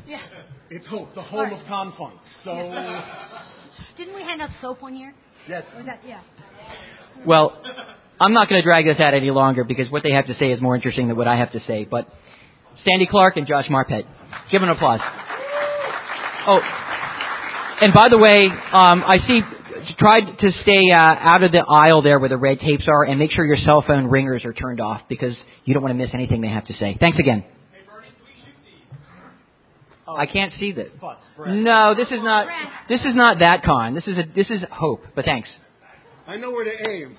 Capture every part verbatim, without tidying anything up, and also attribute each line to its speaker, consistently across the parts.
Speaker 1: Yeah.
Speaker 2: It's Hope, the home
Speaker 1: Right.
Speaker 2: of Confunk. So.
Speaker 1: Didn't we hand out soap one year?
Speaker 2: Yes.
Speaker 1: Was that, yeah.
Speaker 3: Well, I'm not going to drag this out any longer because what they have to say is more interesting than what I have to say. But Sandy Clark and Josh Marpet, give them an applause. Oh, and by the way, um, I see. Try to stay uh, out of the aisle there where the red tapes are, and make sure your cell phone ringers are turned off because you don't want to miss anything they have to say. Thanks again.
Speaker 4: Hey, Bernie, can we shoot these?
Speaker 2: Oh.
Speaker 3: I can't see that.
Speaker 2: Butts,
Speaker 3: No, this is not. This is not that con. This is a. This is Hope. But thanks.
Speaker 2: I know where to aim.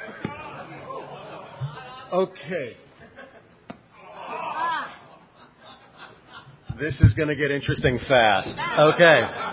Speaker 2: Okay. This is going to get interesting fast. Okay.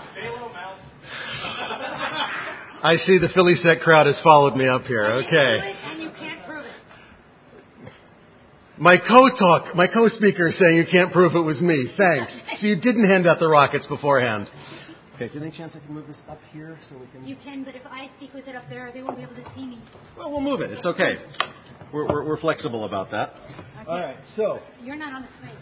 Speaker 2: I see the Philly Set crowd has followed me up here. Okay.
Speaker 1: And you can't prove it.
Speaker 2: My co-talk, my co-speaker is saying you can't prove it was me. Thanks. So you didn't hand out the rockets beforehand. Okay, is there any chance I can move this up here so we can...
Speaker 1: You can, but if I speak with it up there, they won't be able to see me.
Speaker 2: Well, we'll move it. It's okay. We're, we're, we're flexible about that.
Speaker 1: Okay.
Speaker 2: All right, so...
Speaker 1: You're not on the screen.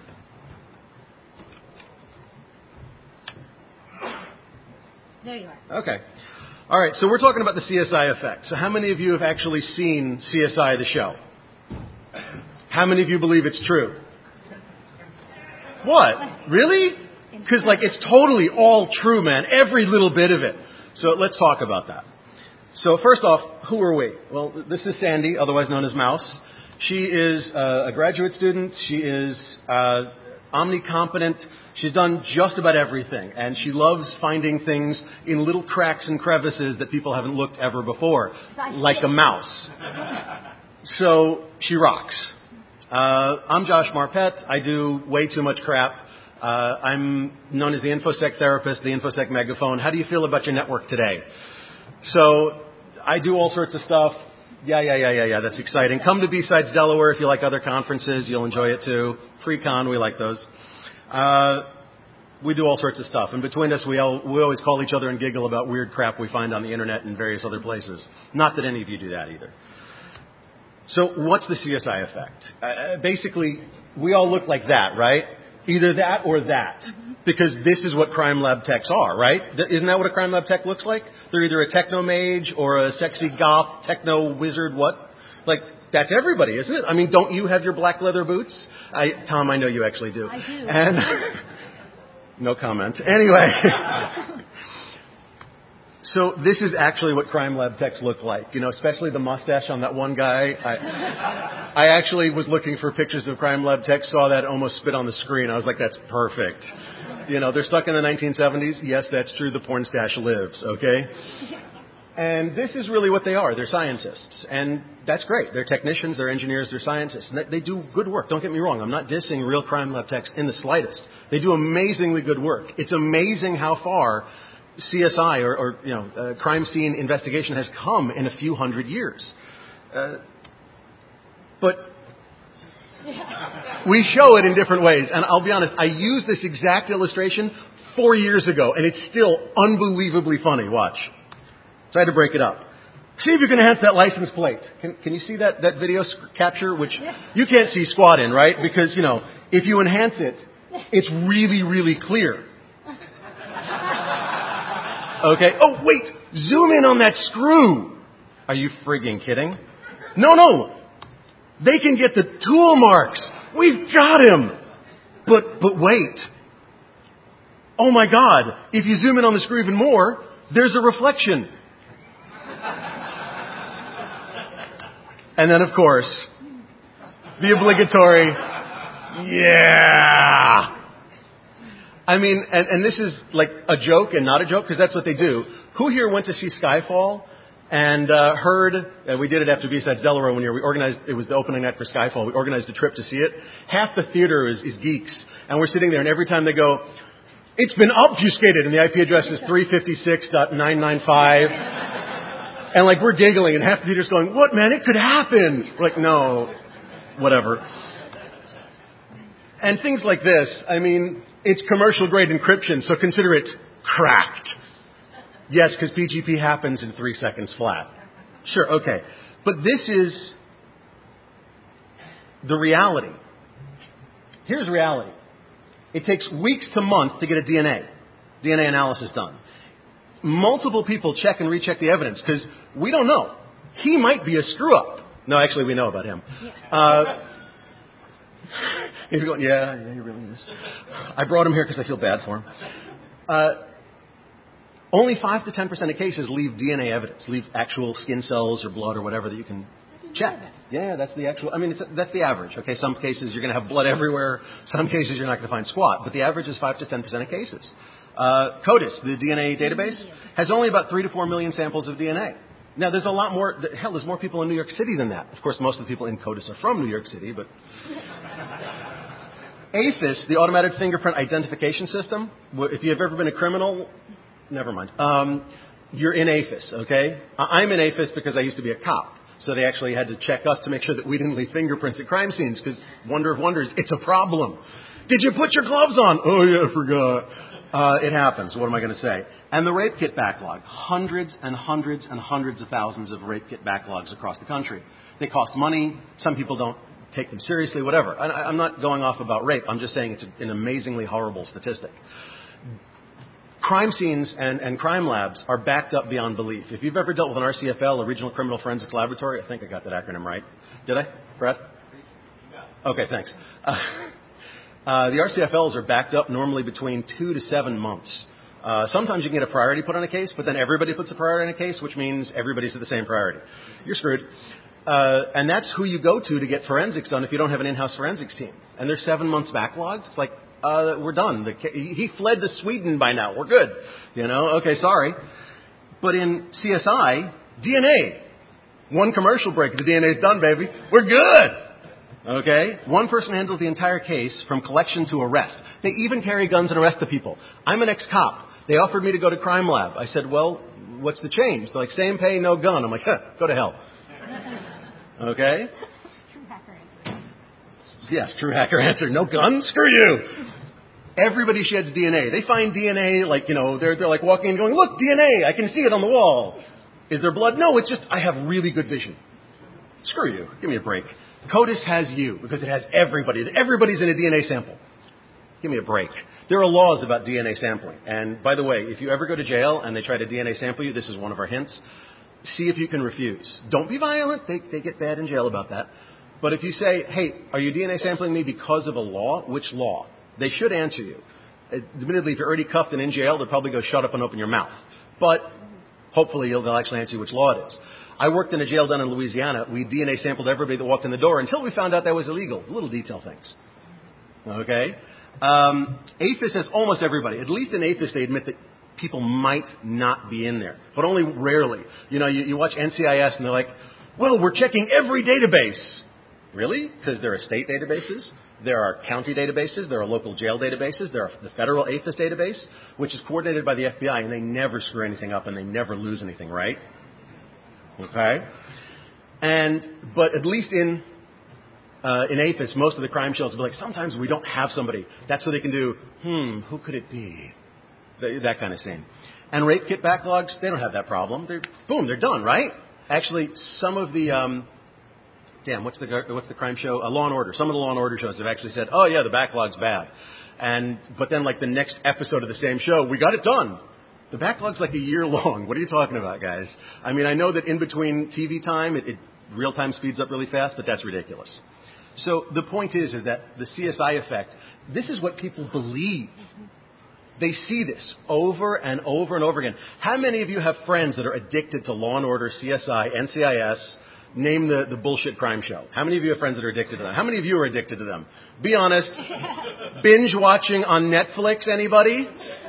Speaker 1: There you are.
Speaker 2: Okay. All right, so we're talking about the C S I effect. So how many of you have actually seen C S I, the show? How many of you believe it's true? What? Really? Because, like, it's totally all true, man. Every little bit of it. So let's talk about that. So first off, who are we? Well, this is Sandy, otherwise known as Mouse. She is uh, a graduate student. She is uh, omnicompetent. She's done just about everything, and she loves finding things in little cracks and crevices that people haven't looked ever before, like a mouse. So she rocks. Uh, I'm Josh Marpet. I do way too much crap. Uh, I'm known as the InfoSec therapist, the InfoSec megaphone. How do you feel about your network today? So I do all sorts of stuff. Yeah, yeah, yeah, yeah, yeah. That's exciting. Come to B-Sides Delaware if you like other conferences. You'll enjoy it too. Pre-con, we like those. Uh, we do all sorts of stuff. And between us, we, all, we always call each other and giggle about weird crap we find on the internet and various other places. Not that any of you do that either. So what's the C S I effect? Uh, basically, we all look like that, right? Either that or that. Because this is what crime lab techs are, right? Isn't that what a crime lab tech looks like? They're either a techno mage or a sexy goth techno wizard, what? Like, that's everybody, isn't it? I mean, don't you have your black leather boots? I, Tom, I know you actually do.
Speaker 1: I do.
Speaker 2: And no comment. Anyway. So this is actually what crime lab techs look like, you know, especially the mustache on that one guy. I, I actually was looking for pictures of crime lab techs, saw that, almost spit on the screen. I was like, that's perfect. You know, they're stuck in the nineteen seventies. Yes, that's true. The porn stash lives, okay? And this is really what they are. They're scientists. And that's great. They're technicians, they're engineers, they're scientists. And they do good work. Don't get me wrong. I'm not dissing real crime lab techs in the slightest. They do amazingly good work. It's amazing how far C S I, or, or you know, uh, crime scene investigation has come in a few hundred years. Uh, but we show it in different ways. And I'll be honest, I used this exact illustration four years ago, and it's still unbelievably funny. Watch. So I had to break it up. See if you can enhance that license plate. Can, can you see that, that video sc- capture, which you can't see squat in, right? Because, you know, if you enhance it, it's really, really clear. Okay. Oh, wait. Zoom in on that screw. Are you frigging kidding? No, no. They can get the tool marks. We've got him. But, but wait. Oh my God. If you zoom in on the screw even more, there's a reflection. And then, of course, the obligatory, yeah. I mean, and, and this is like a joke and not a joke, because that's what they do. Who here went to see Skyfall and uh, heard, uh, we did it after B-Sides Delaware one year, we organized, it was the opening night for Skyfall, we organized a trip to see it. Half the theater is, is geeks, and we're sitting there, and every time they go, it's been obfuscated, and the I P address is three fifty-six dot nine ninety-five. And like, we're giggling, and half the theater's going, what, man, it could happen. We're like, no, whatever. And things like this, I mean, it's commercial-grade encryption, so consider it cracked. Yes, because P G P happens in three seconds flat. Sure, okay. But this is the reality. Here's reality. It takes weeks to months to get a D N A, D N A analysis done. Multiple people check and recheck the evidence because we don't know. He might be a screw-up. No, actually, we know about him. Uh, he's going, yeah, yeah, he really is. I brought him here because I feel bad for him. Uh, only five to ten percent of cases leave D N A evidence, leave actual skin cells or blood or whatever that you can check. Yeah, that's the actual, I mean, it's, that's the average. Okay, some cases you're going to have blood everywhere. Some cases you're not going to find squat. But the average is five to ten percent of cases. Uh, CODIS, the D N A database, has only about three to four million samples of D N A. Now, there's a lot more, hell, there's more people in New York City than that. Of course, most of the people in CODIS are from New York City, but... AFIS, the Automatic Fingerprint Identification System, if you've ever been a criminal, never mind. Um, you're in AFIS, okay? I'm in AFIS because I used to be a cop. So they actually had to check us to make sure that we didn't leave fingerprints at crime scenes because, wonder of wonders, it's a problem. Did you put your gloves on? Oh, yeah, I forgot. Uh, it happens. What am I going to say? And the rape kit backlog. Hundreds and hundreds and hundreds of thousands of rape kit backlogs across the country. They cost money. Some people don't take them seriously, whatever. And I, I'm not going off about rape. I'm just saying it's an amazingly horrible statistic. Crime scenes and, and crime labs are backed up beyond belief. If you've ever dealt with an R C F L, a Regional Criminal Forensics Laboratory, I think I got that acronym right. Did I, Brad? Okay, thanks. Uh, uh, the R C F Ls are backed up normally between two to seven months. Uh, sometimes you can get a priority put on a case, but then everybody puts a priority on a case, which means everybody's at the same priority. You're screwed. Uh, and that's who you go to to get forensics done if you don't have an in-house forensics team. And they're seven months backlogged. It's like, uh, we're done. The, he fled to Sweden by now. We're good. You know, okay, sorry. But in C S I, D N A. One commercial break, the D N A's done, baby. We're good. Okay? One person handles the entire case from collection to arrest. They even carry guns and arrest the people. I'm an ex-cop. They offered me to go to crime lab. I said, well, what's the change? They're like, same pay, no gun. I'm like, huh, go to hell. Okay?
Speaker 1: True hacker answer.
Speaker 2: Yes, true hacker answer. No gun? Screw you. Everybody sheds D N A. They find D N A, like, you know, they're, they're like walking and going, look, D N A, I can see it on the wall. Is there blood? No, it's just, I have really good vision. Screw you. Give me a break. CODIS has you because it has everybody. Everybody's in a D N A sample. Give me a break. There are laws about D N A sampling. And by the way, if you ever go to jail and they try to D N A sample you, this is one of our hints. See if you can refuse. Don't be violent. They, they get bad in jail about that. But if you say, hey, are you D N A sampling me because of a law? Which law? They should answer you. Admittedly, if you're already cuffed and in jail, they'll probably go shut up and open your mouth. But hopefully they'll actually answer you which law it is. I worked in a jail down in Louisiana. We D N A sampled everybody that walked in the door until we found out that was illegal. Little detail things. Okay? Um, AFIS has almost everybody. At least in AFIS, they admit that people might not be in there, but only rarely. You know, you, you watch N C I S and they're like, well, we're checking every database. Really? Because there are state databases, there are county databases, there are local jail databases, there are the federal AFIS database, which is coordinated by the F B I, and they never screw anything up and they never lose anything, right? Okay? And, but at least in Uh, in AFIS, most of the crime shows will be like, sometimes we don't have somebody. That's so they can do, hmm, who could it be? That, that kind of thing. And rape kit backlogs, they don't have that problem. They're, boom, they're done, right? Actually, some of the, um, damn, what's the what's the crime show? Uh, Law and Order. Some of the Law and Order shows have actually said, oh, yeah, the backlog's bad. And, but then like the next episode of the same show, we got it done. The backlog's like a year long. What are you talking about, guys? I mean, I know that in between T V time, it, it real time speeds up really fast, but that's ridiculous. So the point is, is that the C S I effect, this is what people believe. They see this over and over and over again. How many of you have friends that are addicted to Law and Order, C S I, N C I S, name the, the bullshit crime show? How many of you have friends that are addicted to them? How many of you are addicted to them? Be honest. Binge watching on Netflix, anybody?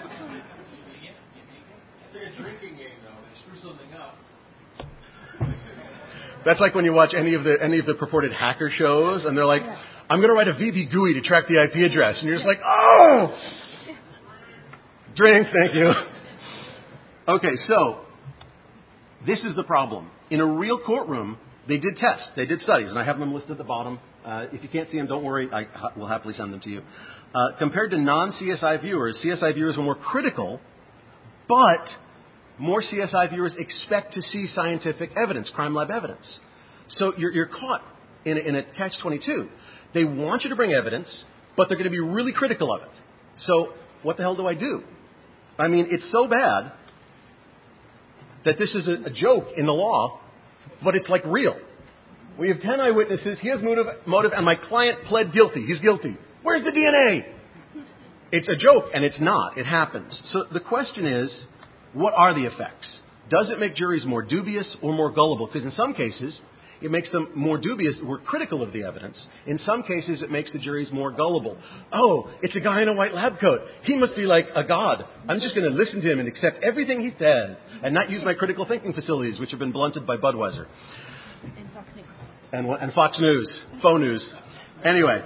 Speaker 2: That's like when you watch any of the any of the purported hacker shows, and they're like, I'm going to write a V B G U I to track the I P address. And you're just like, oh! Drink, thank you. Okay, so this is the problem. In a real courtroom, they did tests. They did studies, and I have them listed at the bottom. Uh, if you can't see them, don't worry. I ha- will happily send them to you. Uh, compared to non-C S I viewers, C S I viewers were more critical, but more C S I viewers expect to see scientific evidence, crime lab evidence. So you're, you're caught in a, in a catch twenty-two. They want you to bring evidence, but they're going to be really critical of it. So what the hell do I do? I mean, it's so bad that this is a, a joke in the law, but it's like real. We have ten eyewitnesses. He has motive, motive, and my client pled guilty. He's guilty. Where's the D N A? It's a joke, and it's not. It happens. So the question is, what are the effects? Does it make juries more dubious or more gullible? Because in some cases, it makes them more dubious. We're critical of the evidence. In some cases, it makes the juries more gullible. Oh, it's a guy in a white lab coat. He must be like a god. I'm just going to listen to him and accept everything he says and not use my critical thinking facilities, which have been blunted by Budweiser.
Speaker 1: And Fox News.
Speaker 2: And, and Fox News, faux news. Anyway,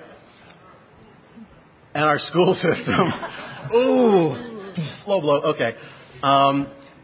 Speaker 2: and our school system. Ooh, low blow. Okay. Um,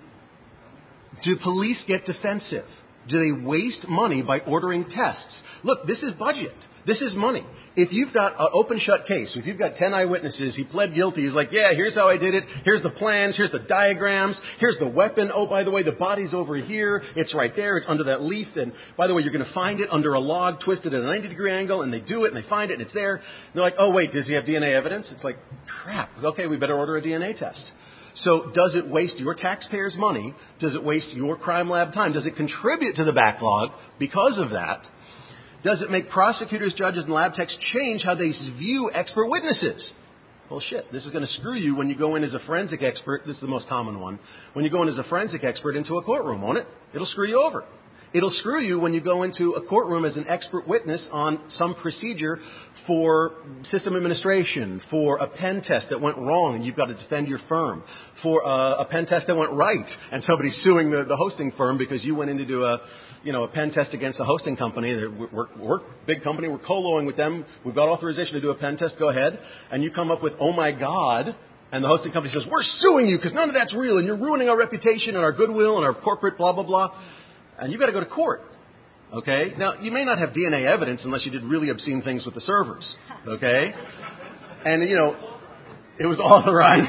Speaker 2: do police get defensive? Do they waste money by ordering tests? Look, this is budget. This is money. If you've got an open shut case, if you've got ten eyewitnesses, he pled guilty, he's like, yeah, here's how I did it, here's the plans, here's the diagrams, here's the weapon, oh, by the way, the body's over here, it's right there, it's under that leaf, and by the way, you're going to find it under a log twisted at a ninety degree angle, and they do it, and they find it, and it's there. And they're like, oh, wait, does he have D N A evidence? It's like, crap, okay, we better order a D N A test. So does it waste your taxpayers' money? Does it waste your crime lab time? Does it contribute to the backlog because of that? Does it make prosecutors, judges, and lab techs change how they view expert witnesses? Well, shit, this is going to screw you when you go in as a forensic expert. This is the most common one. When you go in as a forensic expert into a courtroom, won't it? It'll screw you over. It'll screw you when you go into a courtroom as an expert witness on some procedure for system administration, for a pen test that went wrong and you've got to defend your firm, for a, a pen test that went right and somebody's suing the, the hosting firm because you went in to do a, you know, a pen test against a hosting company. We're, we're a big company. We're co-loing with them. We've got authorization to do a pen test. Go ahead. And you come up with, oh, my God. And the hosting company says, we're suing you because none of that's real and you're ruining our reputation and our goodwill and our corporate blah, blah, blah. And you've got to go to court. Okay? Now, you may not have D N A evidence unless you did really obscene things with the servers. Okay? And, you know, it was authorized.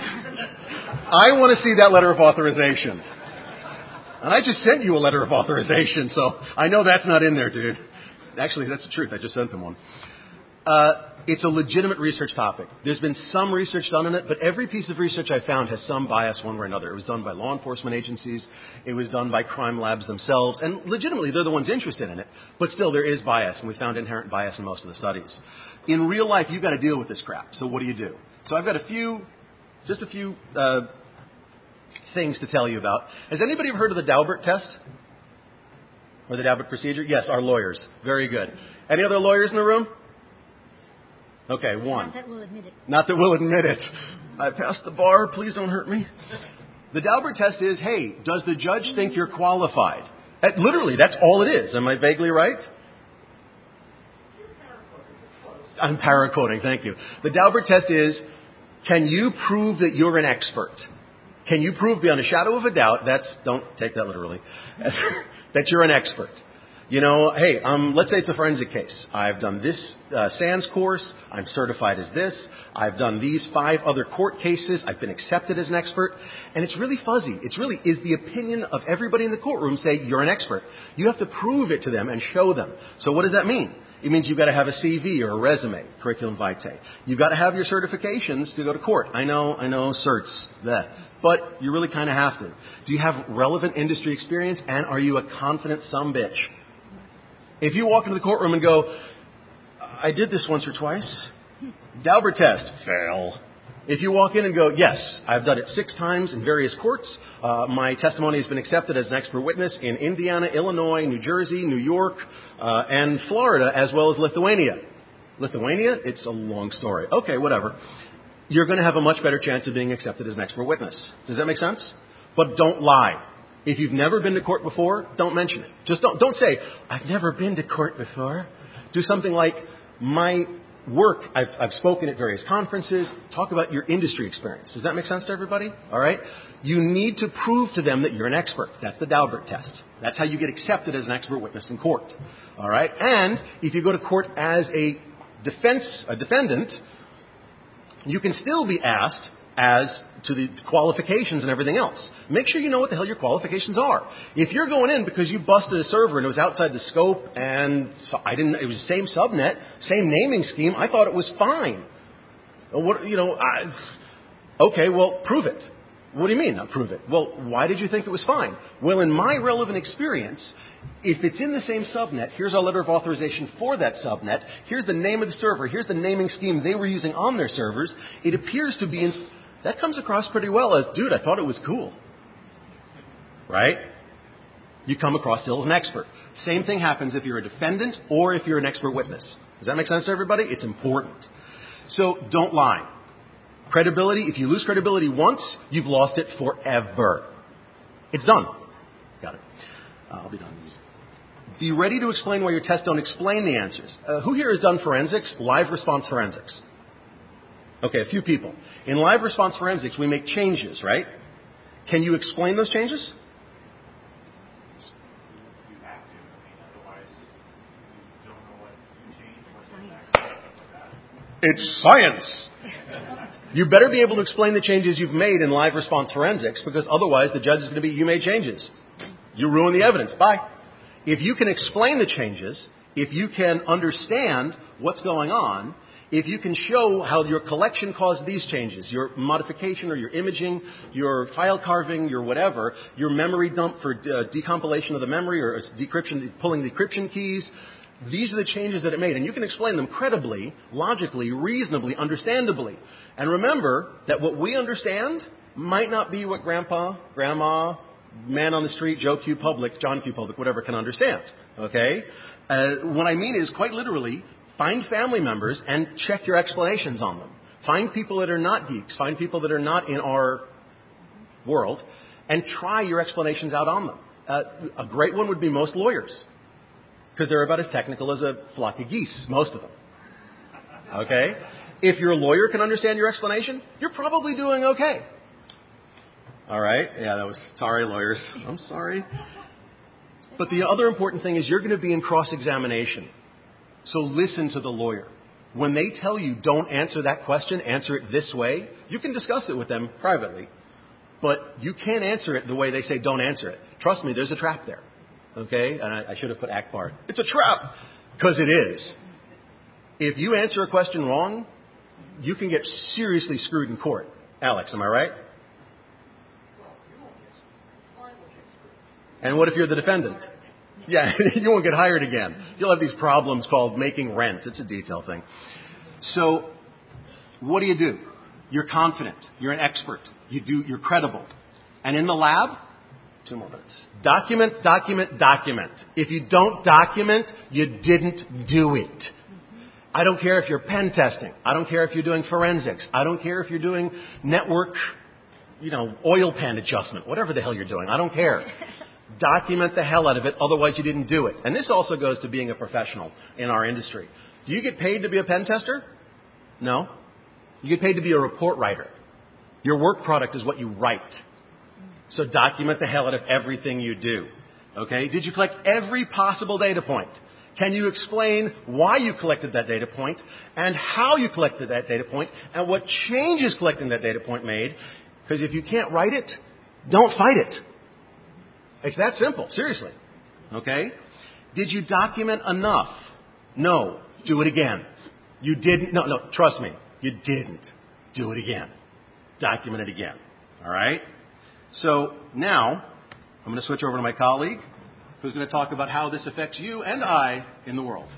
Speaker 2: I want to see that letter of authorization. And I just sent you a letter of authorization, so I know that's not in there, dude. Actually, that's the truth. I just sent them one. Uh, it's a legitimate research topic. There's been some research done on it, but every piece of research I found has some bias one way or another. It was done by law enforcement agencies. It was done by crime labs themselves. And legitimately, they're the ones interested in it. But still, there is bias, and we found inherent bias in most of the studies. In real life, you've got to deal with this crap. So what do you do? So I've got a few, just a few uh, things to tell you about. Has anybody ever heard of the Daubert test? Or the Daubert procedure? Yes, our lawyers. Very good. Any other lawyers in the room? Okay, one.
Speaker 1: Not that we'll admit it.
Speaker 2: Not that we'll admit it. I passed the bar. Please don't hurt me. The Daubert test is, hey, does the judge think you're qualified? Uh, literally, that's all it is. Am I vaguely right? I'm paraquoting. Thank you. The Daubert test is, can you prove that you're an expert? Can you prove beyond a shadow of a doubt, that's, don't take that literally, that you're an expert? You know, hey, um, let's say it's a forensic case. I've done this uh, SANS course. I'm certified as this. I've done these five other court cases. I've been accepted as an expert. And it's really fuzzy. It's really, is the opinion of everybody in the courtroom say you're an expert? You have to prove it to them and show them. So what does that mean? It means you've got to have a C V or a resume, curriculum vitae. You've got to have your certifications to go to court. I know, I know, certs, that. But you really kind of have to. Do you have relevant industry experience? And are you a confident sumbitch? If you walk into the courtroom and go, I did this once or twice, Daubert test, fail. If you walk in and go, yes, I've done it six times in various courts. Uh, my testimony has been accepted as an expert witness in Indiana, Illinois, New Jersey, New York, uh, and Florida, as well as Lithuania. Lithuania? It's a long story. Okay, whatever. You're going to have a much better chance of being accepted as an expert witness. Does that make sense? But don't lie. If you've never been to court before, don't mention it. Just don't, don't say, I've never been to court before. Do something like, my work, I've, I've spoken at various conferences. Talk about your industry experience. Does that make sense to everybody? All right? You need to prove to them that you're an expert. That's the Daubert test. That's how you get accepted as an expert witness in court. All right? And if you go to court as a defense, a defendant, you can still be asked as to the qualifications and everything else. Make sure you know what the hell your qualifications are. If you're going in because you busted a server and it was outside the scope and so I didn't, it was the same subnet, same naming scheme, I thought it was fine. What, you know, I, Okay, well, prove it. What do you mean, not prove it? Well, why did you think it was fine? Well, in my relevant experience, if it's in the same subnet, here's our letter of authorization for that subnet. Here's the name of the server. Here's the naming scheme they were using on their servers. It appears to be in... That comes across pretty well as, dude, I thought it was cool. Right? You come across still as an expert. Same thing happens if you're a defendant or if you're an expert witness. Does that make sense to everybody? It's important. So don't lie. Credibility, if you lose credibility once, you've lost it forever. It's done. Got it. Uh, I'll be done. Be ready to explain why your tests don't explain the answers. Uh, who here has done forensics, live response forensics? Okay, a few people. In live response forensics, we make changes, right? Can you explain those changes?
Speaker 4: You have to. I mean, otherwise, you don't know what you change, what's the next step, stuff like that.
Speaker 2: It's science. You better be able to explain the changes you've made in live response forensics, because otherwise the judge is going to be, you made changes. You ruin the evidence. Bye. If you can explain the changes, if you can understand what's going on, if you can show how your collection caused these changes, your modification or your imaging, your file carving, your whatever, your memory dump for uh, decompilation of the memory or decryption, pulling decryption keys, these are the changes that it made. And you can explain them credibly, logically, reasonably, understandably. And remember that what we understand might not be what Grandpa, Grandma, man on the street, Joe Q. Public, John Q. Public, whatever can understand. Okay? Uh, what I mean is, quite literally, find family members and check your explanations on them. Find people that are not geeks. Find people that are not in our world and try your explanations out on them. Uh, a great one would be most lawyers, because they're about as technical as a flock of geese, most of them. Okay? If your lawyer can understand your explanation, you're probably doing okay. All right? Yeah, that was... Sorry, lawyers. I'm sorry. But the other important thing is you're going to be in cross-examination. So listen to the lawyer. When they tell you don't answer that question, answer it this way, you can discuss it with them privately. But you can't answer it the way they say don't answer it. Trust me, there's a trap there. Okay? And I, I should have put Akbar. It's a trap! Because it is. If you answer a question wrong, you can get seriously screwed in court. Alex, am I right? And what if you're the defendant? Yeah, you won't get hired again. You'll have these problems called making rent. It's a detail thing. So, what do you do? You're confident. You're an expert. You do, you're credible. And in the lab, two more minutes. Document, document, document. If you don't document, you didn't do it. I don't care if you're pen testing. I don't care if you're doing forensics. I don't care if you're doing network, you know, oil pan adjustment, whatever the hell you're doing. I don't care. Document the hell out of it, otherwise you didn't do it. And this also goes to being a professional in our industry. Do you get paid to be a pen tester? No. You get paid to be a report writer. Your work product is what you write. So document the hell out of everything you do. Okay? Did you collect every possible data point? Can you explain why you collected that data point and how you collected that data point and what changes collecting that data point made? Because if you can't write it, don't fight it. It's that simple. Seriously. Okay? Did you document enough? No. Do it again. You didn't. No, no. Trust me. You didn't. Do it again. Document it again. All right? So now I'm going to switch over to my colleague, who's going to talk about how this affects you and I in the world.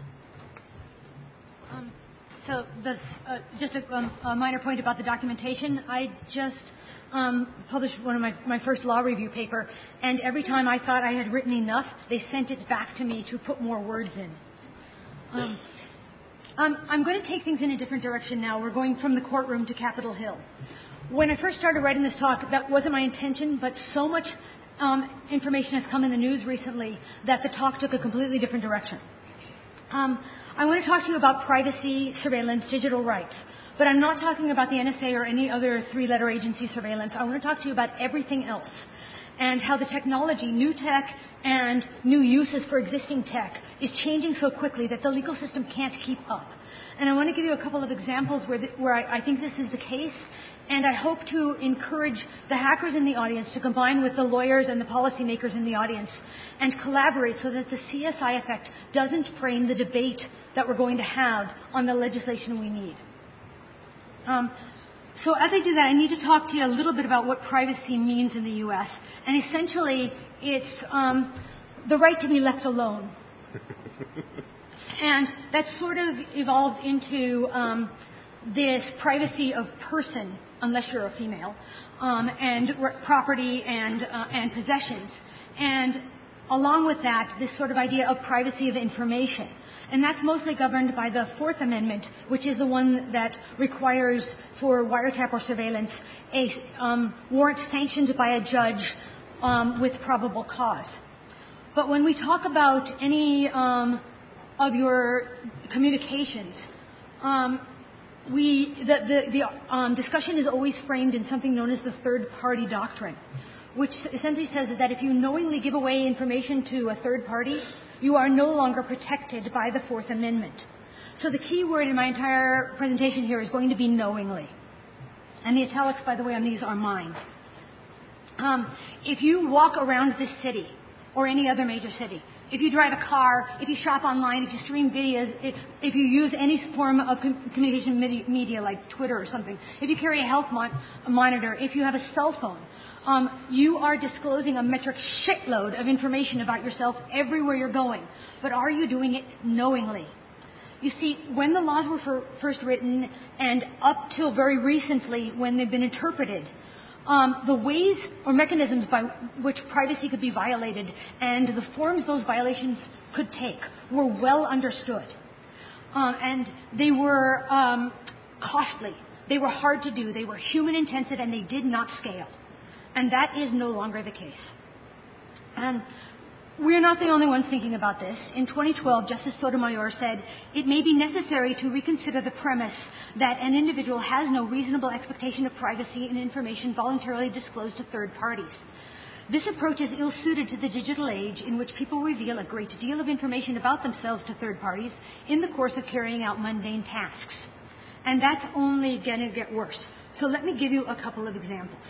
Speaker 1: Um, so this, uh, just a, um, a minor point about the documentation. I just um, published one of my, my first law review paper, and every time I thought I had written enough, they sent it back to me to put more words in. Um, um, I'm going to take things in a different direction now. We're going from the courtroom to Capitol Hill. When I first started writing this talk, that wasn't my intention, but so much um, information has come in the news recently that the talk took a completely different direction. Um, I want to talk to you about privacy, surveillance, digital rights. But I'm not talking about the N S A or any other three-letter agency surveillance. I want to talk to you about everything else and how the technology, new tech and new uses for existing tech is changing so quickly that the legal system can't keep up. And I want to give you a couple of examples where, the, where I, I think this is the case. And I hope to encourage the hackers in the audience to combine with the lawyers and the policymakers in the audience and collaborate so that the C S I effect doesn't frame the debate that we're going to have on the legislation we need. Um, So as I do that, I need to talk to you a little bit about what privacy means in the U S. And essentially, it's um, the right to be left alone. And that sort of evolved into um, this privacy of person, unless you're a female, um, and r- property and uh, and possessions. And along with that, this sort of idea of privacy of information. And that's mostly governed by the Fourth Amendment, which is the one that requires for wiretap or surveillance a um, warrant sanctioned by a judge um, with probable cause. But when we talk about any um, of your communications, um, we the the, the um, discussion is always framed in something known as the third-party doctrine, which essentially says that if you knowingly give away information to a third party, you are no longer protected by the Fourth Amendment. So the key word in my entire presentation here is going to be knowingly. And the italics, by the way, on these are mine. Um, if you walk around this city or any other major city, if you drive a car, if you shop online, if you stream videos, if, if you use any form of com- communication media like Twitter or something, if you carry a health mon- a monitor, if you have a cell phone, Um, you are disclosing a metric shitload of information about yourself everywhere you're going. But are you doing it knowingly? You see, when the laws were for, first written and up till very recently when they've been interpreted, um, the ways or mechanisms by which privacy could be violated and the forms those violations could take were well understood. Um, and they were um, costly. They were hard to do. They were human intensive and they did not scale. And that is no longer the case. And we're not the only ones thinking about this. In twenty twelve, Justice Sotomayor said, it may be necessary to reconsider the premise that an individual has no reasonable expectation of privacy in information voluntarily disclosed to third parties. This approach is ill-suited to the digital age in which people reveal a great deal of information about themselves to third parties in the course of carrying out mundane tasks. And that's only going to get worse. So let me give you a couple of examples.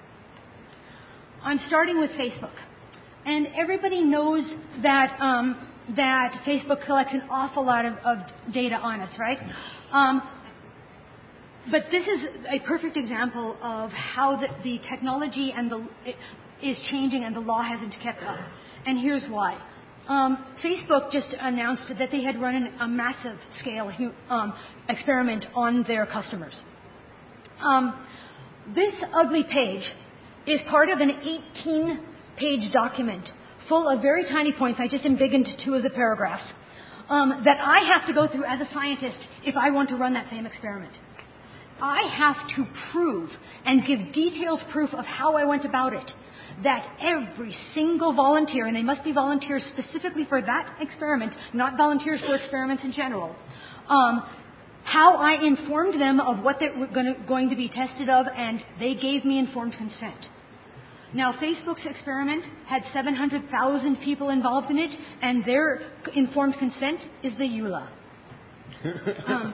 Speaker 1: I'm starting with Facebook. And everybody knows that um, that Facebook collects an awful lot of, of data on us, right? Um, but this is a perfect example of how the, the technology and the it, is changing and the law hasn't kept up. And here's why. Um, Facebook just announced that they had run an, a massive scale um, experiment on their customers. Um, this ugly page is part of an eighteen-page document full of very tiny points. I just embiggened two of the paragraphs um, that I have to go through as a scientist if I want to run that same experiment. I have to prove and give detailed proof of how I went about it, that every single volunteer, and they must be volunteers specifically for that experiment, not volunteers for experiments in general, um, how I informed them of what they were going to, going to be tested of, and they gave me informed consent. Now, Facebook's experiment had seven hundred thousand people involved in it, and their informed consent is the E U L A. Um,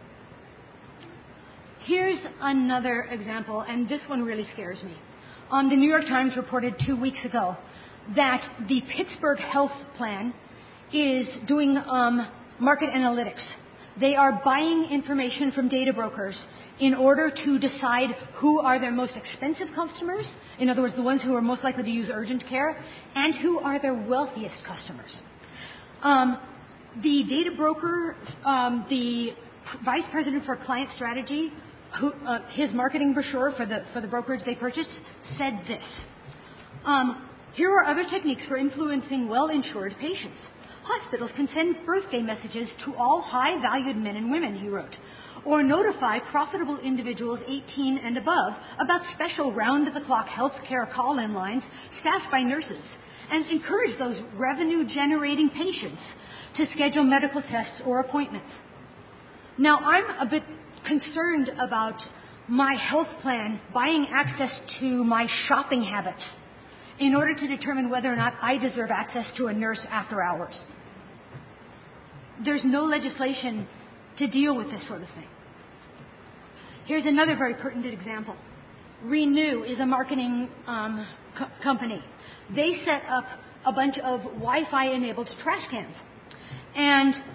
Speaker 1: here's another example, and this one really scares me. Um, the New York Times reported two weeks ago that the Pittsburgh Health Plan is doing um, market analytics. They are buying information from data brokers in order to decide who are their most expensive customers, in other words, the ones who are most likely to use urgent care, and who are their wealthiest customers. Um, the data broker, um, the vice president for client strategy, who, uh, his marketing brochure for the for the brokerage they purchased said this. Um, here are other techniques for influencing well-insured patients. Hospitals can send birthday messages to all high-valued men and women, he wrote, or notify profitable individuals eighteen and above about special round-the-clock health care call-in lines staffed by nurses, and encourage those revenue-generating patients to schedule medical tests or appointments. Now, I'm a bit concerned about my health plan buying access to my shopping habits in order to determine whether or not I deserve access to a nurse after hours. There's no legislation to deal with this sort of thing. Here's another very pertinent example. Renew is a marketing um, co- company. They set up a bunch of Wi-Fi enabled trash cans. And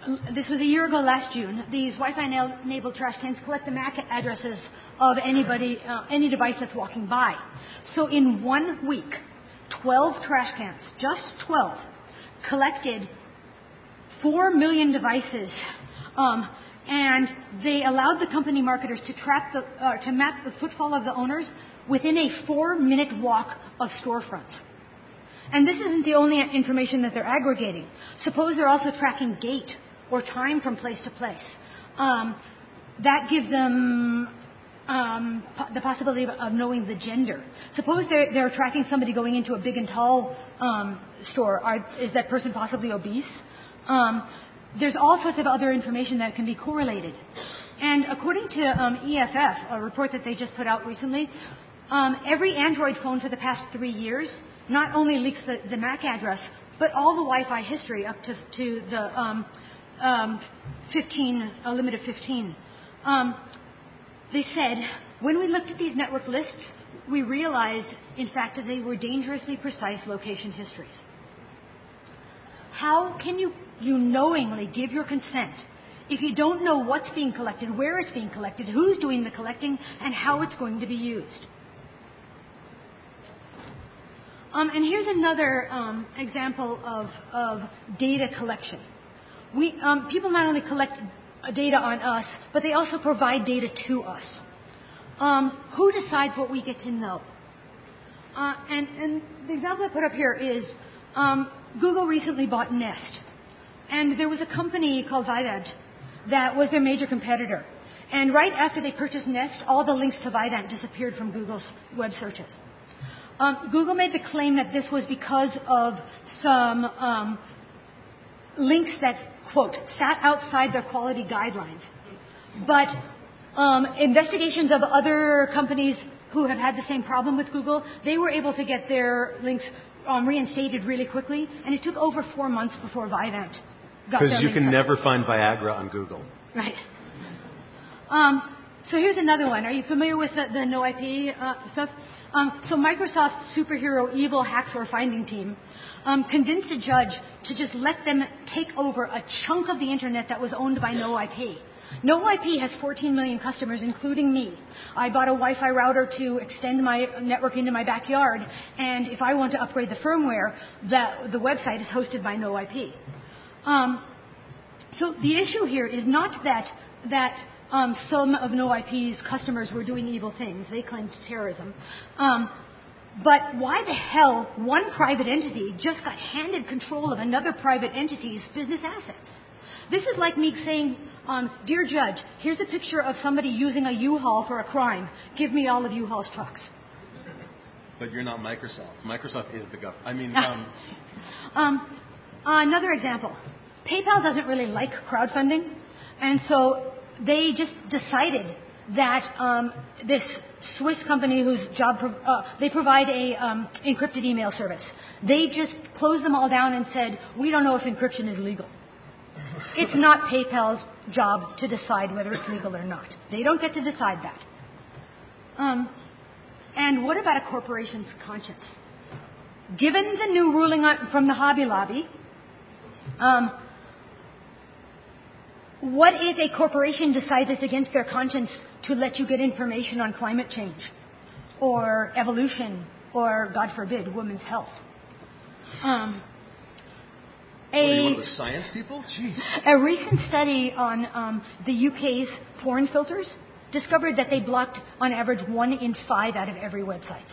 Speaker 1: this was a year ago last June, these Wi-Fi enabled trash cans collect the M A C addresses of anybody, uh, any device that's walking by. So in one week, twelve trash cans, just twelve, collected four million devices, um, and they allowed the company marketers to track the, uh, to map the footfall of the owners within a four-minute walk of storefronts. And this isn't the only information that they're aggregating. Suppose they're also tracking gait or time from place to place. Um, that gives them um, po- the possibility of, of knowing the gender. Suppose they're, they're tracking somebody going into a big and tall um, store. Are, is that person possibly obese? Um, there's all sorts of other information that can be correlated. And according to um, E F F, a report that they just put out recently, um, every Android phone for the past three years not only leaks the, the M A C address, but all the Wi-Fi history up to, to the um, um, fifteen, a limit of fifteen. Um, they said, when we looked at these network lists, we realized, in fact, that they were dangerously precise location histories. How can you, you knowingly give your consent if you don't know what's being collected, where it's being collected, who's doing the collecting, and how it's going to be used? Um, and here's another um, example of, of data collection. We, um, people not only collect data on us, but they also provide data to us. Um, who decides what we get to know? Uh, and, and the example I put up here is um, Google recently bought Nest. And there was a company called Vidant that was their major competitor. And right after they purchased Nest, all the links to Vidant disappeared from Google's web searches. Um, Google made the claim that this was because of some um, links that, quote, sat outside their quality guidelines. But um, investigations of other companies who have had the same problem with Google, they were able to get their links um, reinstated really quickly, and it took over four months before Vidant got their
Speaker 2: Because you
Speaker 1: links
Speaker 2: can
Speaker 1: up.
Speaker 2: never find Viagra on Google.
Speaker 1: Right. Um, so here's another one. Are you familiar with the, the no I P uh, stuff? Um, so Microsoft's superhero evil hacks or finding team um, convinced a judge to just let them take over a chunk of the internet that was owned by no I P. no I P has fourteen million customers, including me. I bought a Wi-Fi router to extend my network into my backyard, and if I want to upgrade the firmware, that the website is hosted by no I P. Um, so the issue here is not that that um, some of no I P's customers were doing evil things. They claimed terrorism. Um, but why the hell one private entity just got handed control of another private entity's business assets? This is like me saying, um, dear judge, here's a picture of somebody using a U-Haul for a crime. Give me all of U-Haul's trucks.
Speaker 2: But you're not Microsoft. Microsoft is the government. I mean, um,
Speaker 1: um, another example. PayPal doesn't really like crowdfunding, and so they just decided that um, this Swiss company whose job pro- uh, they provide a um, encrypted email service. They just closed them all down and said, we don't know if encryption is legal. It's not PayPal's job to decide whether it's legal or not. They don't get to decide that. Um, and what about a corporation's conscience? Given the new ruling on, from the Hobby Lobby, um, what if a corporation decides it's against their conscience to let you get information on climate change or evolution or, God forbid, women's health? Um,
Speaker 2: what, are you one of the science people? Jeez.
Speaker 1: A recent study on um, the U K's porn filters discovered that they blocked, on average, one in five out of every website.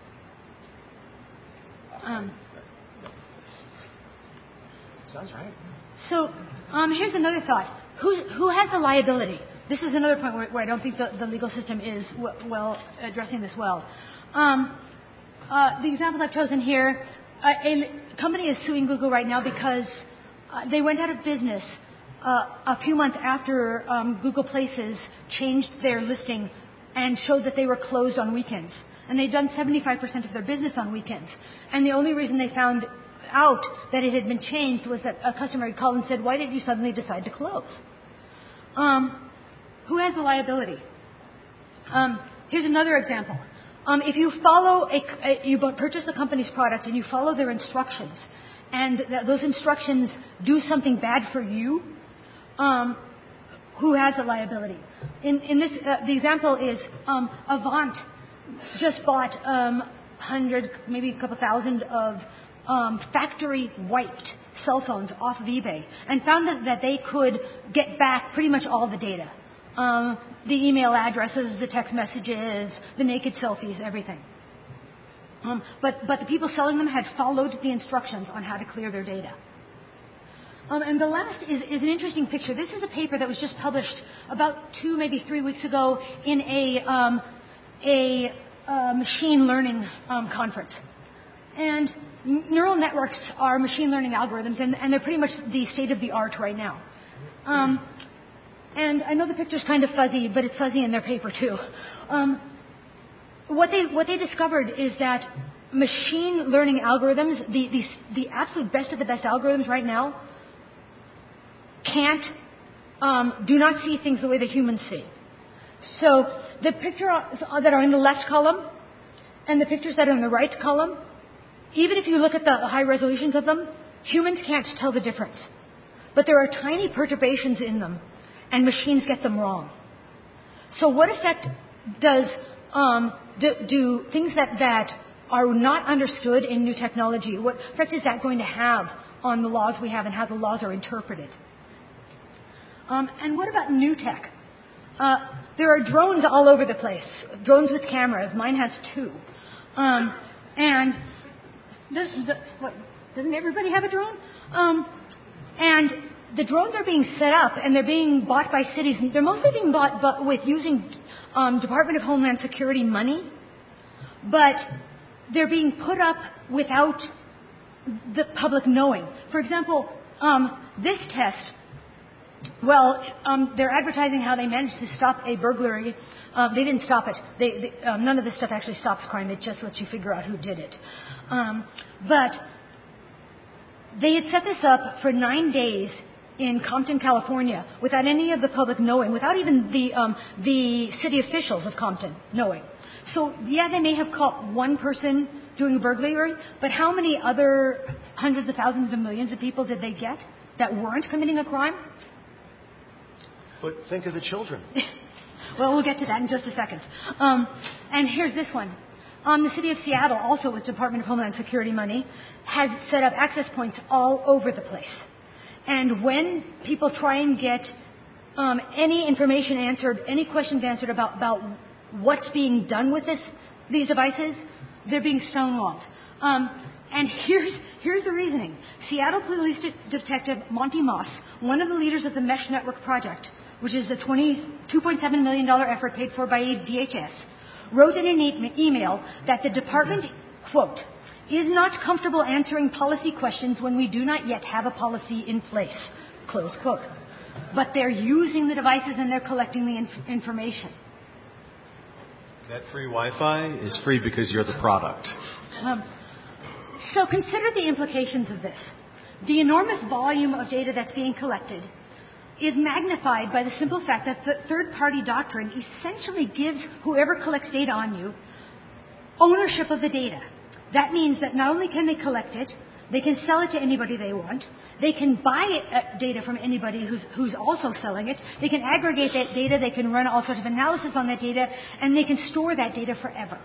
Speaker 1: Um,
Speaker 2: Sounds right.
Speaker 1: so um, here's another thought. Who, who has the liability? This is another point where, where I don't think the, the legal system is w- well addressing this well. Um, uh, the examples I've chosen here, uh, a company is suing Google right now because uh, they went out of business uh, a few months after um, Google Places changed their listing and showed that they were closed on weekends. And they'd done seventy-five percent of their business on weekends. And the only reason they found out that it had been changed was that a customer had called and said, why did you suddenly decide to close? Um, who has the liability? Um, here's another example. Um, if you follow a, a, you purchase a company's product and you follow their instructions, and th- those instructions do something bad for you, um, who has the liability. In, in this, uh, the example is um, Avant just bought um, hundred, maybe a couple thousand of um, factory-wiped cell phones off of eBay and found that, that they could get back pretty much all the data. Um, the email addresses, the text messages, the naked selfies, everything. Um, but, but the people selling them had followed the instructions on how to clear their data. Um, and the last is, is an interesting picture. This is a paper that was just published about two, maybe three weeks ago in a, um, a uh, machine learning um, conference. And n- neural networks are machine learning algorithms, and, and they're pretty much the state of the art right now. Um, and I know the picture's kind of fuzzy, but it's fuzzy in their paper too. Um, what they what they discovered is that machine learning algorithms, the, the the absolute best of the best algorithms right now, can't um, do not see things the way that humans see. So the pictures that are in the left column and the pictures that are in the right column, even if you look at the high resolutions of them, humans can't tell the difference. But there are tiny perturbations in them, and machines get them wrong. So what effect does um, do, do things that, that are not understood in new technology, what effect is that going to have on the laws we have and how the laws are interpreted? Um, and what about new tech? Uh, there are drones all over the place, drones with cameras. Mine has two. Um, and this, the, what, doesn't everybody have a drone? Um, and the drones are being set up and they're being bought by cities. They're mostly being bought but with using um, Department of Homeland Security money, but they're being put up without the public knowing. For example, um, this test, well, um, they're advertising how they managed to stop a burglary. Uh, they didn't stop it. They, they, um, none of this stuff actually stops crime. It just lets you figure out who did it. Um, but they had set this up for nine days in Compton, California, without any of the public knowing, without even the um, the city officials of Compton knowing. So, yeah, they may have caught one person doing a burglary, but how many other hundreds of thousands of millions of people did they get that weren't committing a crime?
Speaker 2: But think of the children.
Speaker 1: Well, we'll get to that in just a second. Um, and here's this one. Um, the city of Seattle, also with Department of Homeland Security money, has set up access points all over the place. And when people try and get um, any information answered, any questions answered about, about what's being done with this, these devices, they're being stonewalled. Um, and here's, here's the reasoning. Seattle Police De- Detective Monty Moss, one of the leaders of the Mesh Network Project, which is a two point seven million dollars effort paid for by D H S, wrote in an e- email that the department, quote, is not comfortable answering policy questions when we do not yet have a policy in place, close quote. But they're using the devices and they're collecting the inf- information.
Speaker 2: That free Wi-Fi is free because you're the product.
Speaker 1: Um, so consider the implications of this. The enormous volume of data that's being collected is magnified by the simple fact that the third-party doctrine essentially gives whoever collects data on you ownership of the data. That means that not only can they collect it, they can sell it to anybody they want. They can buy it, uh, data from anybody who's, who's also selling it. They can aggregate that data. They can run all sorts of analysis on that data, and they can store that data forever.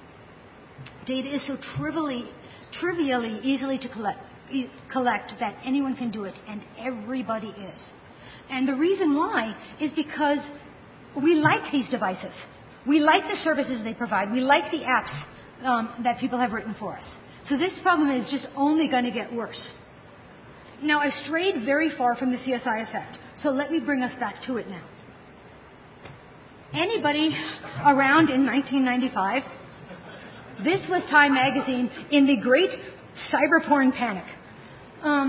Speaker 1: Data is so trivially, trivially easily to collect, e- collect that anyone can do it, and everybody is. And the reason why is because we like these devices. We like the services they provide. We like the apps Um, that people have written for us. So this problem is just only going to get worse. Now, I've strayed very far from the C S I effect, so let me bring us back to it now. Anybody around in nineteen ninety-five? This was Time magazine in the great cyber porn panic. Um,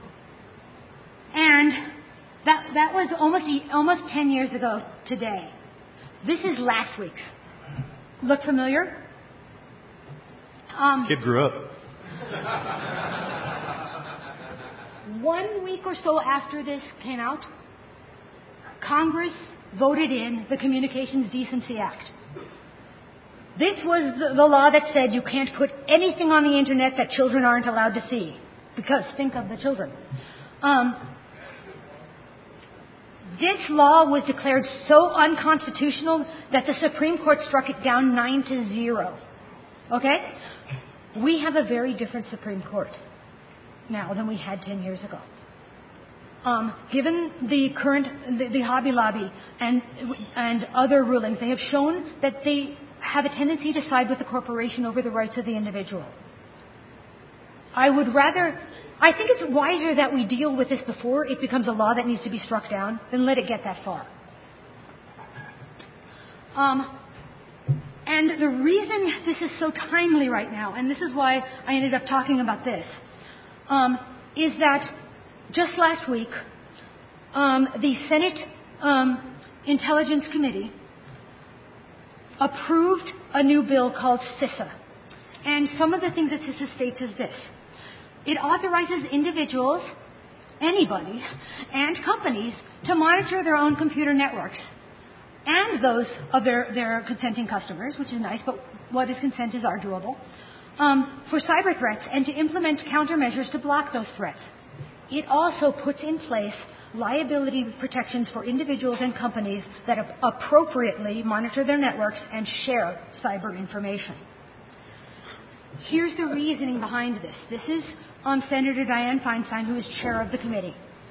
Speaker 1: and that, that was almost, almost ten years ago today. This is last week's. Look familiar? Um,
Speaker 2: Kid grew up.
Speaker 1: One week or so after this came out, Congress voted in the Communications Decency Act. This was the, the law that said you can't put anything on the Internet that children aren't allowed to see, because think of the children. Um, This law was declared so unconstitutional that the Supreme Court struck it down nine to zero. Okay? We have a very different Supreme Court now than we had ten years ago. Um, given the current, the, the Hobby Lobby and, and other rulings, they have shown that they have a tendency to side with the corporation over the rights of the individual. I would rather, I think it's wiser that we deal with this before it becomes a law that needs to be struck down than let it get that far. Um, and the reason this is so timely right now, and this is why I ended up talking about this, um, is that just last week, um, the Senate um, Intelligence Committee approved a new bill called CISA. And some of the things that CISA states is this. It authorizes individuals, anybody, and companies to monitor their own computer networks and those of their, their consenting customers, which is nice, but what is consent is arguable, um, for cyber threats and to implement countermeasures to block those threats. It also puts in place liability protections for individuals and companies that ap- appropriately monitor their networks and share cyber information. Here's the reasoning behind this. This is um, Senator Dianne Feinstein, who is chair of the committee.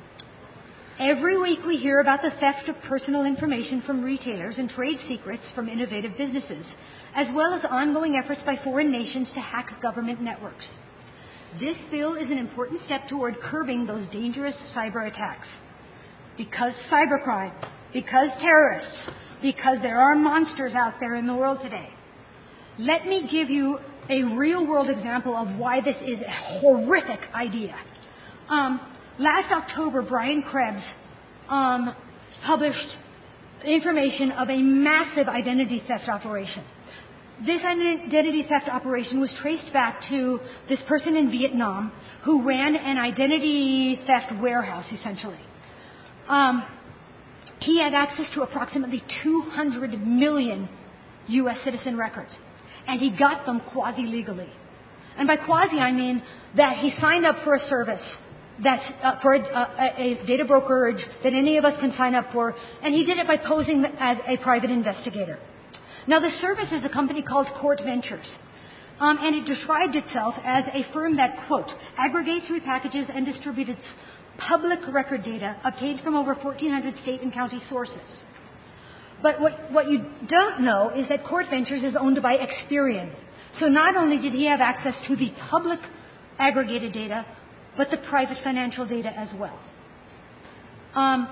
Speaker 1: Every week we hear about the theft of personal information from retailers and trade secrets from innovative businesses, as well as ongoing efforts by foreign nations to hack government networks. This bill is an important step toward curbing those dangerous cyber attacks. Because cybercrime, because terrorists, because there are monsters out there in the world today. Let me give you a real-world example of why this is a horrific idea. Um, last October, Brian Krebs um, published information of a massive identity theft operation. This identity theft operation was traced back to this person in Vietnam who ran an identity theft warehouse, essentially. Um, he had access to approximately two hundred million U S citizen records, and he got them quasi-legally. And by quasi, I mean that he signed up for a service that's uh, for a, a, a data brokerage that any of us can sign up for, and he did it by posing as a private investigator. Now, the service is a company called Court Ventures, um, and it described itself as a firm that, quote, aggregates, repackages, and distributes public record data obtained from over fourteen hundred state and county sources. But what, what you don't know is that Court Ventures is owned by Experian. So not only did he have access to the public aggregated data, but the private financial data as well. Um,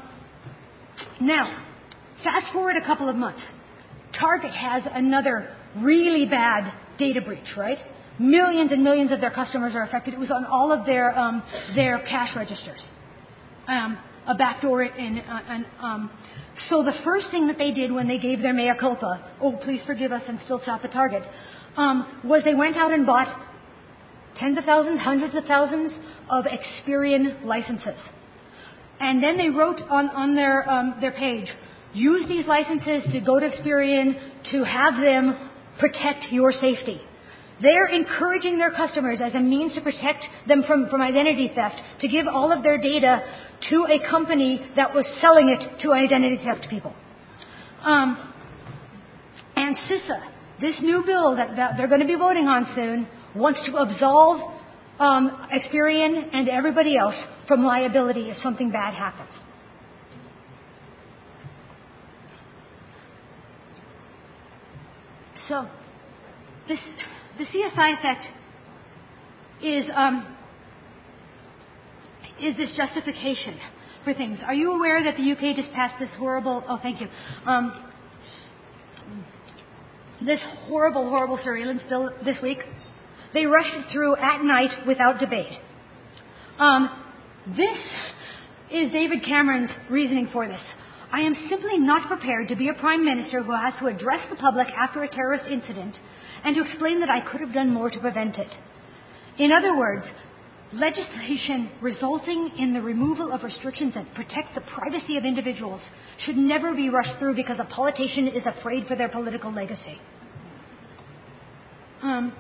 Speaker 1: now, fast forward a couple of months. Target has another really bad data breach, right? Millions and millions of their customers are affected. It was on all of their um, their cash registers, um, a backdoor in. Uh, and, um, so the first thing that they did when they gave their mea culpa, oh please forgive us and still shop at Target, um, was they went out and bought tens of thousands, hundreds of thousands of Experian licenses, and then they wrote on on their um, their page, use these licenses to go to Experian to have them protect your safety. They're encouraging their customers as a means to protect them from, from identity theft to give all of their data to a company that was selling it to identity theft people. Um, and CISA, this new bill that, that they're going to be voting on soon, wants to absolve um, Experian and everybody else from liability if something bad happens. So, this, the C S I effect is um, is this justification for things. Are you aware that the U K just passed this horrible? Oh, thank you. Um, this horrible, horrible surveillance bill this week. They rushed it through at night without debate. Um, this is David Cameron's reasoning for this. I am simply not prepared to be a prime minister who has to address the public after a terrorist incident and to explain that I could have done more to prevent it. In other words, legislation resulting in the removal of restrictions that protect the privacy of individuals should never be rushed through because a politician is afraid for their political legacy. Um,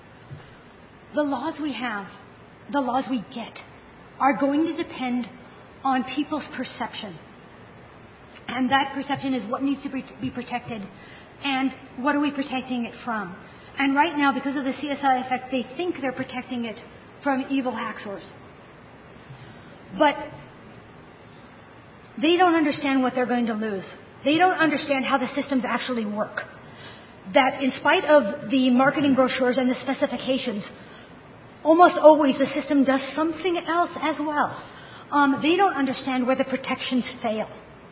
Speaker 1: the laws we have, the laws we get, are going to depend on people's perception. And that perception is what needs to be protected and what are we protecting it from. And right now, because of the C S I effect, they think they're protecting it from evil hacksaws. But they don't understand what they're going to lose. They don't understand how the systems actually work. That in spite of the marketing brochures and the specifications, almost always the system does something else as well. Um, they don't understand where the protections fail.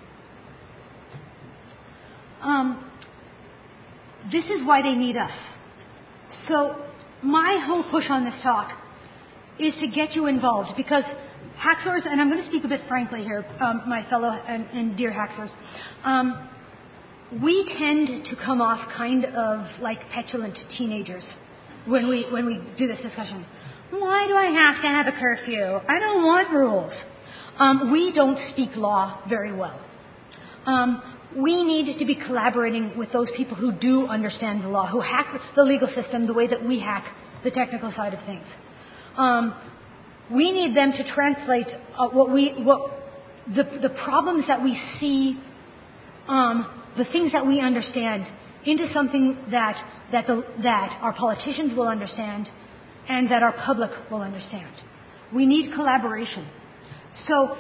Speaker 1: Um, this is why they need us. So my whole push on this talk is to get you involved, because hacksaws, and I'm going to speak a bit frankly here, um, my fellow and, and dear hacksaws, um, we tend to come off kind of like petulant teenagers when we when we do this discussion. Why do I have to have a curfew? I don't want rules. Um, we don't speak law very well. Um, we need to be collaborating with those people who do understand the law, who hack the legal system the way that we hack the technical side of things. Um, we need them to translate uh, what we what the the problems that we see, um, the things that we understand, into something that that the, that our politicians will understand and that our public will understand. We need collaboration. So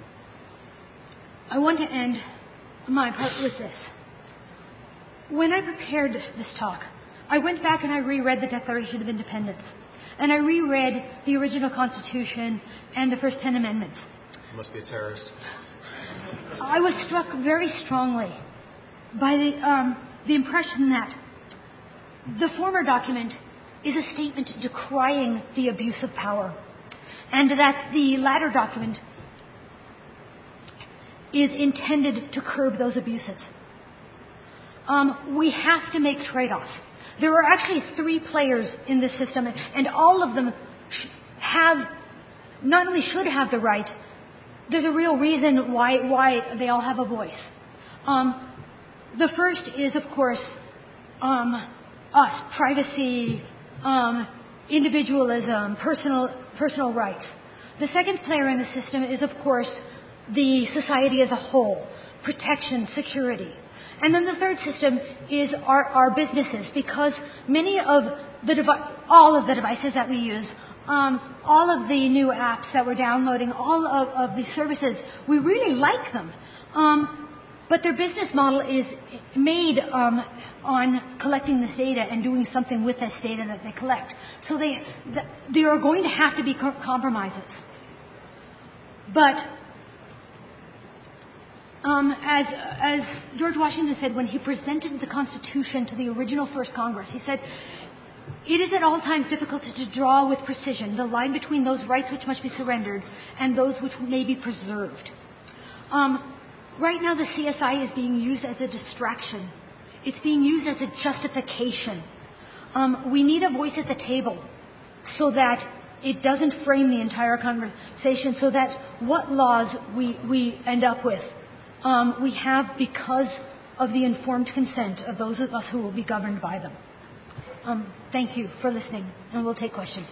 Speaker 1: I want to end my part with this. When I prepared this talk, I went back and I reread the Declaration of Independence. And I reread the original Constitution and the first ten amendments.
Speaker 2: You must be a terrorist.
Speaker 1: I was struck very strongly by the, um, the impression that the former document is a statement decrying the abuse of power, and that the latter document is intended to curb those abuses. Um, we have to make trade-offs. There are actually three players in this system, and all of them have, not only should have the right, there's a real reason why why they all have a voice. Um, the first is, of course, um, us, privacy, um, individualism, personal personal rights. The second player in the system is, of course, the society as a whole, protection, security. And then the third system is our, our businesses, because many of the devi- all of the devices that we use, um, all of the new apps that we're downloading, all of, of the services, we really like them. Um, but their business model is made um, on collecting this data and doing something with this data that they collect. So they, th- there are going to have to be co- compromises. But Um, as, as George Washington said when he presented the Constitution to the original First Congress, he said, "It is at all times difficult to draw with precision the line between those rights which must be surrendered and those which may be preserved." Um, right now the C S I is being used as a distraction. It's being used as a justification. Um, we need a voice at the table so that it doesn't frame the entire conversation, so that what laws we, we end up with Um, we have because of the informed consent of those of us who will be governed by them. Um, thank you for listening, and we'll take questions.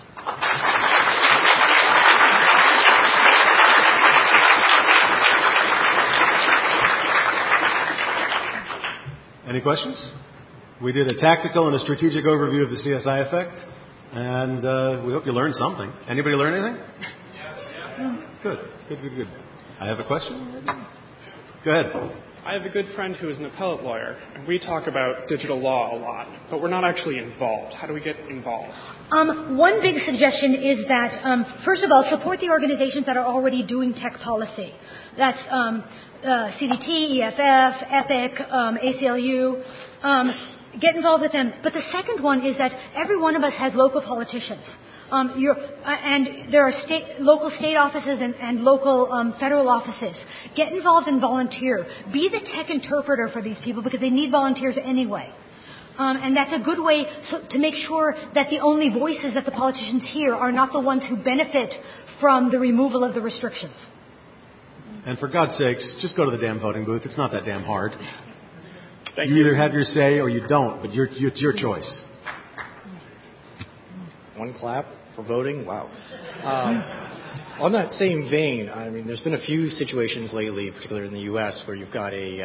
Speaker 2: Any questions? We did a tactical and a strategic overview of the C S I effect, and uh, we hope you learned something. Anybody learn anything? Yeah. Good, good, good, good. I have a question. Go ahead.
Speaker 5: I have a good friend who is an appellate lawyer, and we talk about digital law a lot, but we're not actually involved. How do we get involved?
Speaker 1: Um, one big suggestion is that, um, first of all, support the organizations that are already doing tech policy. That's um, uh, C D T, E F F, EPIC, um, A C L U. Um, get involved with them. But the second one is that every one of us has local politicians. Um, you're, uh, and there are state, local state offices and, and local um, federal offices. Get involved and volunteer. Be the tech interpreter for these people, because they need volunteers anyway. Um, and that's a good way so, to make sure that the only voices that the politicians hear are not the ones who benefit from the removal of the restrictions.
Speaker 2: And for God's sakes, just go to the damn voting booth. It's not that damn hard.
Speaker 5: Thank
Speaker 2: you
Speaker 5: you.
Speaker 2: either have your say or you don't, but you're, it's your choice.
Speaker 6: One clap for voting. Wow. Um, On that same vein, I mean, there's been a few situations lately, particularly in the U S, where you've got a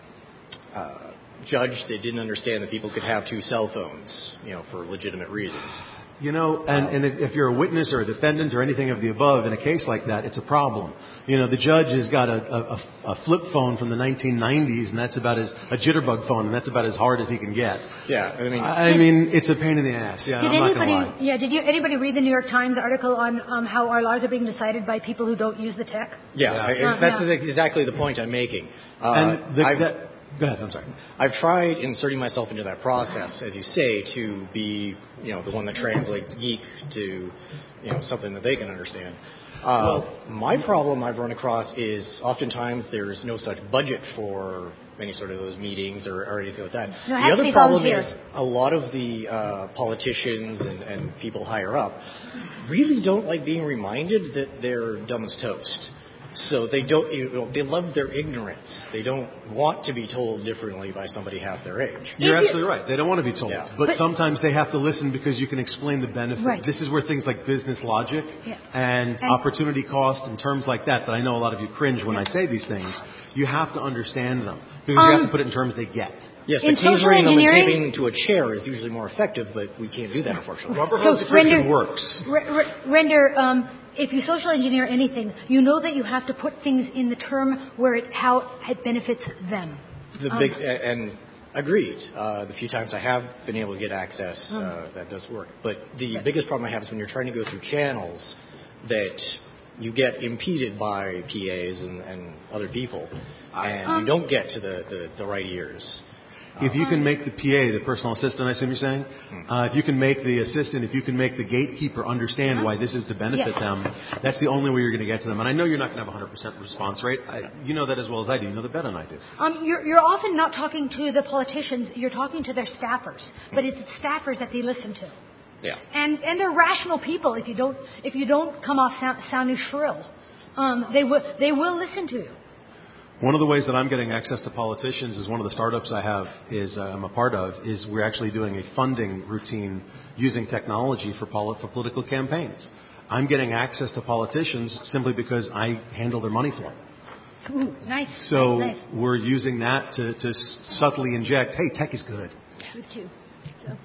Speaker 6: uh, uh, judge that didn't understand that people could have two cell phones, you know, for legitimate reasons.
Speaker 2: You know, and, and if, if you're a witness or a defendant or anything of the above in a case like that, it's a problem. You know, the judge has got a, a, a flip phone from the nineteen nineties, and that's about as a jitterbug phone, and that's about as hard as he can get.
Speaker 6: Yeah, I mean,
Speaker 2: I mean, it's a pain in the ass. Yeah,
Speaker 1: did
Speaker 2: I'm not
Speaker 1: anybody?
Speaker 2: going to lie.
Speaker 1: Yeah, did you anybody read the New York Times article on um, how our laws are being decided by people who don't use the tech?
Speaker 6: Yeah,
Speaker 2: Yeah.
Speaker 6: I,
Speaker 1: Uh,
Speaker 6: that's
Speaker 1: yeah.
Speaker 6: exactly the point I'm making. Uh,
Speaker 2: And the,
Speaker 6: I've,
Speaker 2: that, go ahead. I'm sorry.
Speaker 6: I've tried inserting myself into that process, as you say, to be, you know, the one that translates geek to, you know, something that they can understand. Uh, my problem I've run across is oftentimes there's no such budget for any sort of those meetings or, or anything like that.
Speaker 1: No, it
Speaker 6: The
Speaker 1: has to
Speaker 6: other
Speaker 1: be
Speaker 6: problem
Speaker 1: volunteer.
Speaker 6: is a lot of the uh, politicians and, and people higher up really don't like being reminded that they're dumb as toast. So they don't, you know, they love their ignorance. They don't want to be told differently by somebody half their age.
Speaker 2: You're
Speaker 1: If you-
Speaker 2: absolutely right. They don't want to be told.
Speaker 6: Yeah.
Speaker 2: But,
Speaker 1: But-
Speaker 2: sometimes they have to listen because you can explain the benefit.
Speaker 1: Right.
Speaker 2: This is where things like business logic
Speaker 1: Yeah.
Speaker 2: and,
Speaker 1: And-
Speaker 2: opportunity cost and terms like that, that I know a lot of you cringe when I say these things, you have to understand them. Because you have
Speaker 1: Um,
Speaker 2: to put it in terms they get.
Speaker 6: Yes,
Speaker 1: In
Speaker 6: but
Speaker 1: social
Speaker 6: tasering them and
Speaker 1: engineering-
Speaker 6: taping them to a chair is usually more effective, but we can't do that, unfortunately.
Speaker 2: Rubber
Speaker 1: So
Speaker 2: hose encryption
Speaker 1: render-
Speaker 2: works.
Speaker 1: Re- re- render, um, if you social engineer anything, you know that you have to put things in the term where it, how it benefits them.
Speaker 6: The
Speaker 1: Um,
Speaker 6: big and agreed. Uh, the few times I have been able to get access, uh,
Speaker 1: Hmm.
Speaker 6: that does work. But the
Speaker 1: Yeah.
Speaker 6: biggest problem I have is when you're trying to go through channels that you get impeded by P As and, and other people, and
Speaker 1: Um,
Speaker 6: you don't get to the, the, the right ears.
Speaker 2: If you can make the P A, the personal assistant, I assume you're saying, uh, if you can make the assistant, if you can make the gatekeeper understand why this is to benefit
Speaker 1: Yes.
Speaker 2: them, that's the only way you're going to get to them. And I know you're not going to have a one hundred percent response rate. I, you know that as well as I do. You know that better than I do.
Speaker 1: Um, you're, you're often not talking to the politicians, you're talking to their staffers, but it's the staffers that they listen to.
Speaker 6: Yeah.
Speaker 1: And, and they're rational people if you don't, if you don't come off sound, sounding shrill. Um, they, will, they will listen to you.
Speaker 2: One of the ways that I'm getting access to politicians is one of the startups I have is uh, I'm a part of is we're actually doing a funding routine using technology for, poli- for political campaigns. I'm getting access to politicians simply because I handle their money flow.
Speaker 1: Ooh, nice.
Speaker 2: So
Speaker 1: nice, nice.
Speaker 2: we're using that to, to subtly inject, hey, tech is good.
Speaker 1: Good too. So,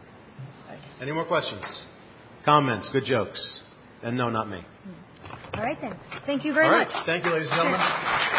Speaker 2: Any more questions? Comments? Good jokes? And no, not me.
Speaker 1: all right then. Thank you very
Speaker 2: All right.
Speaker 1: much.
Speaker 2: Thank you, ladies and gentlemen.